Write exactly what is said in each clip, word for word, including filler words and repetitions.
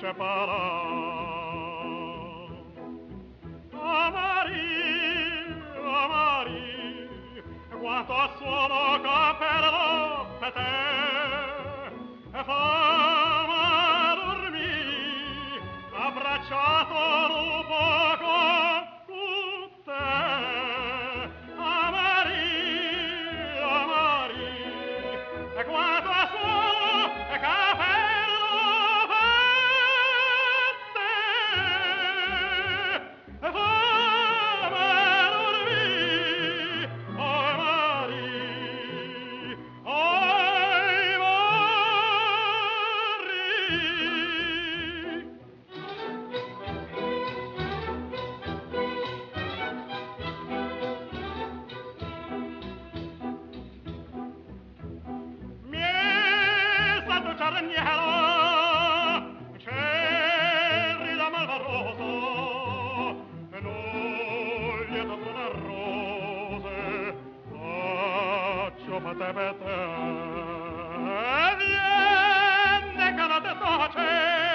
separa. Amari, amari, quanto sono capello per te, e fammi dormire abbracciato un poco con te. Amari, amari, e quanto sono capello per te, e fammi dormire, oh Mari, oh Mari. Mi è stato giardiniero, cerri da malvaroso, e non gli è dato una rose, faccio per te, per te. Viene che non te toce,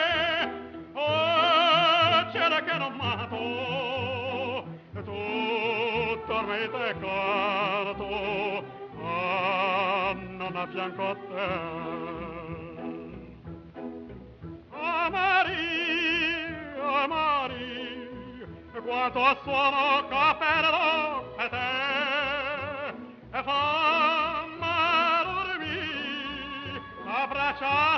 oh, c'era che non mato, e tutto ormai te carto, ah, non a fianco a te. Amari, amari, quanto sono capello per te, e fammi dormire abbracciato